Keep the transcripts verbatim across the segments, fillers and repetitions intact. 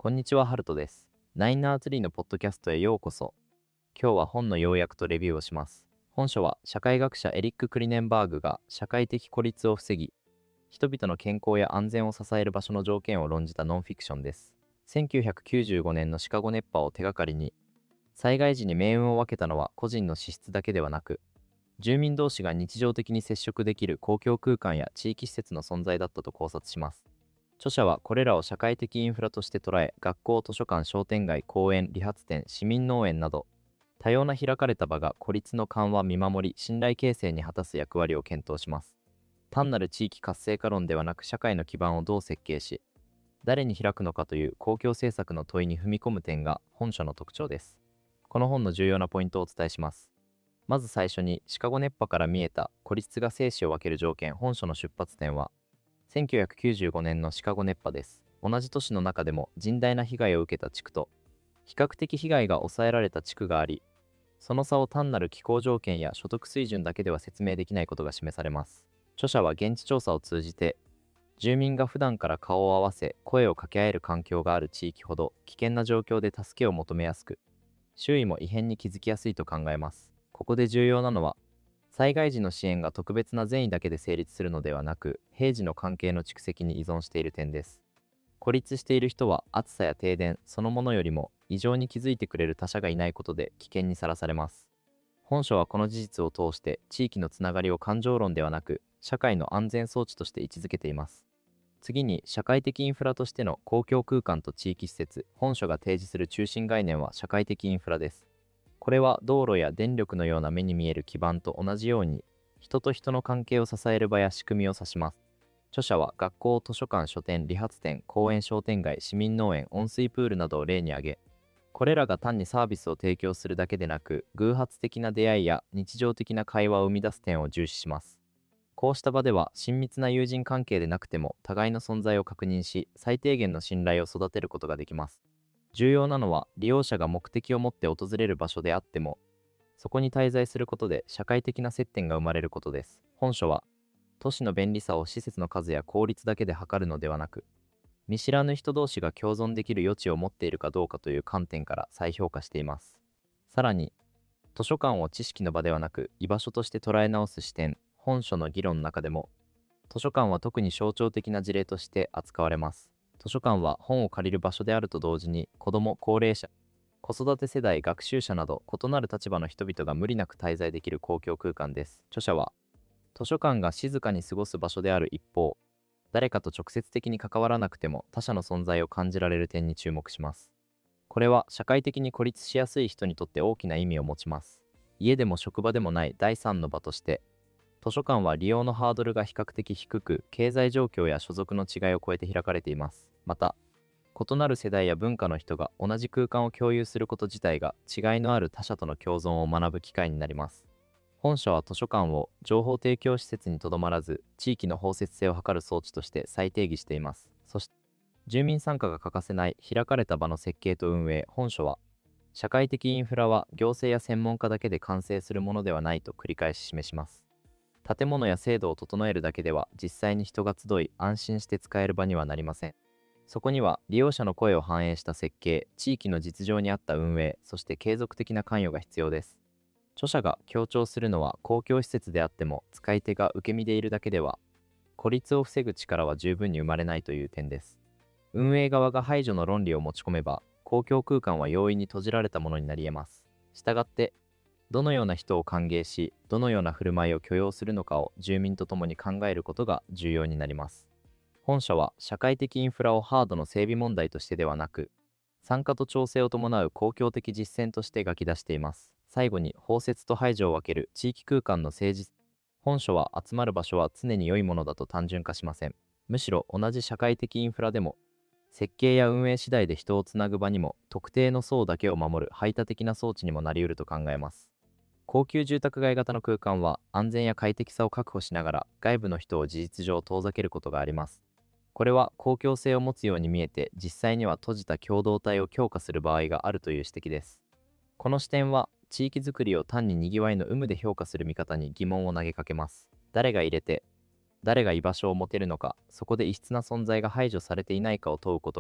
こんにちは、ハルトです。ナインアーツリーのポッドキャストへようこそ。今日は本の要約とレビューをします。本書は社会学者エリック・クリネンバーグが社会的孤立を防ぎ、人々の健康や安全を支える場所の条件を論じたノンフィクションです。せんきゅうひゃくきゅうじゅうごねんのシカゴ熱波を手がかりに、災害時に命運を分けたのは個人の資質だけではなく、住民同士が日常的に接触できる公共空間や地域施設の存在だったと考察します。著者はこれらを社会的インフラとして捉え、学校、図書館、商店街、公園、理髪店、市民農園など、多様な開かれた場が孤立の緩和、見守り、信頼形成に果たす役割を検討します。単なる地域活性化論ではなく、社会の基盤をどう設計し、誰に開くのかという公共政策の問いに踏み込む点が本書の特徴です。この本の重要なポイントをお伝えします。まず最初に、シカゴ熱波から見えた孤立が生死を分ける条件。本書の出発点は、せんきゅうひゃくきゅうじゅうごねんのシカゴ熱波です。同じ都市の中でも甚大な被害を受けた地区と、比較的被害が抑えられた地区があり、その差を単なる気候条件や所得水準だけでは説明できないことが示されます。著者は現地調査を通じて、住民が普段から顔を合わせ、声を掛け合える環境がある地域ほど、危険な状況で助けを求めやすく、周囲も異変に気づきやすいと考えます。ここで重要なのは、災害時の支援が特別な善意だけで成立するのではなく、平時の関係の蓄積に依存している点です。孤立している人は暑さや停電そのものよりも異常に気づいてくれる他者がいないことで危険にさらされます。本書はこの事実を通して地域のつながりを感情論ではなく社会の安全装置として位置づけています。次に、社会的インフラとしての公共空間と地域施設。本書が提示する中心概念は社会的インフラです。これは道路や電力のような目に見える基盤と同じように、人と人の関係を支える場や仕組みを指します。著者は学校、図書館、書店、理髪店、公園、商店街、市民農園、温水プールなどを例に挙げ、これらが単にサービスを提供するだけでなく、偶発的な出会いや日常的な会話を生み出す点を重視します。こうした場では、親密な友人関係でなくても互いの存在を確認し、最低限の信頼を育てることができます。重要なのは、利用者が目的を持って訪れる場所であっても、そこに滞在することで社会的な接点が生まれることです。本書は、都市の便利さを施設の数や効率だけで測るのではなく、見知らぬ人同士が共存できる余地を持っているかどうかという観点から再評価しています。さらに、図書館を知識の場ではなく居場所として捉え直す視点。本書の議論の中でも、図書館は特に象徴的な事例として扱われます。図書館は本を借りる場所であると同時に、子ども、高齢者、子育て世代、学習者など異なる立場の人々が無理なく滞在できる公共空間です。著者は、図書館が静かに過ごす場所である一方、誰かと直接的に関わらなくても他者の存在を感じられる点に注目します。これは社会的に孤立しやすい人にとって大きな意味を持ちます。家でも職場でもない第三の場として、図書館は利用のハードルが比較的低く、経済状況や所属の違いを超えて開かれています。また、異なる世代や文化の人が同じ空間を共有すること自体が違いのある他者との共存を学ぶ機会になります。本書は図書館を情報提供施設にとどまらず、地域の包摂性を図る装置として再定義しています。そして、住民参加が欠かせない開かれた場の設計と運営。本書は、社会的インフラは行政や専門家だけで完成するものではないと繰り返し示します。建物や制度を整えるだけでは実際に人が集い安心して使える場にはなりません。そこには利用者の声を反映した設計、地域の実情に合った運営、そして継続的な関与が必要です。著者が強調するのは、公共施設であっても使い手が受け身でいるだけでは孤立を防ぐ力は十分に生まれないという点です。運営側が排除の論理を持ち込めば、公共空間は容易に閉じられたものになり得ます。したがって、どのような人を歓迎し、どのような振る舞いを許容するのかを住民と共に考えることが重要になります。本書は社会的インフラをハードの整備問題としてではなく、参加と調整を伴う公共的実践として書き出しています。最後に、包摂と排除を分ける地域空間の政治。本書は集まる場所は常に良いものだと単純化しません。むしろ同じ社会的インフラでも、設計や運営次第で人をつなぐ場にも、特定の層だけを守る排他的な装置にもなり得ると考えます。高級住宅街型の空間は安全や快適さを確保しながら外部の人を事実上遠ざけることがあります。これは公共性を持つように見えて実際には閉じた共同体を強化する場合があるという指摘です。この視点は地域づくりを単ににぎわいの有無で評価する見方に疑問を投げかけます。誰が入れて、誰が居場所を持てるのか、そこで異質な存在が排除されていないかを問うことが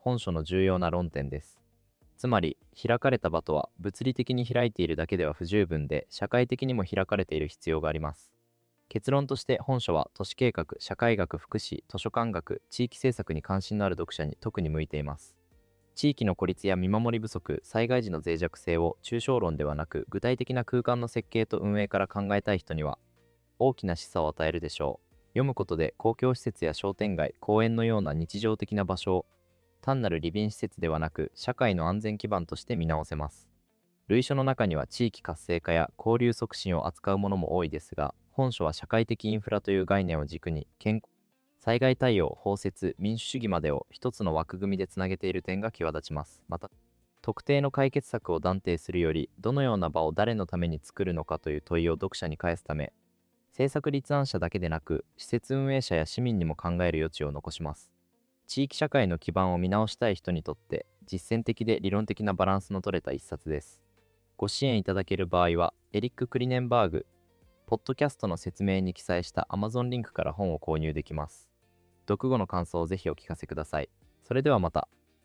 本書の重要な論点です。つまり、開かれた場とは物理的に開いているだけでは不十分で、社会的にも開かれている必要があります。結論として本書は都市計画、社会学、福祉、図書館学、地域政策に関心のある読者に特に向いています。地域の孤立や見守り不足、災害時の脆弱性を抽象論ではなく具体的な空間の設計と運営から考えたい人には大きな示唆を与えるでしょう。読むことで公共施設や商店街、公園のような日常的な場所を単なる利便施設ではなく社会の安全基盤として見直せます。類書の中には地域活性化や交流促進を扱うものも多いですが、本書は社会的インフラという概念を軸に健康、災害対応、包摂、民主主義までを一つの枠組みでつなげている点が際立ちます。また、特定の解決策を断定するより、どのような場を誰のために作るのかという問いを読者に返すため、政策立案者だけでなく、施設運営者や市民にも考える余地を残します。地域社会の基盤を見直したい人にとって、実践的で理論的なバランスの取れた一冊です。ご支援いただける場合は、エリック・クリネンバーグ、ポッドキャストの説明に記載した Amazon リンクから本を購入できます。読後の感想をぜひお聞かせください。それではまた。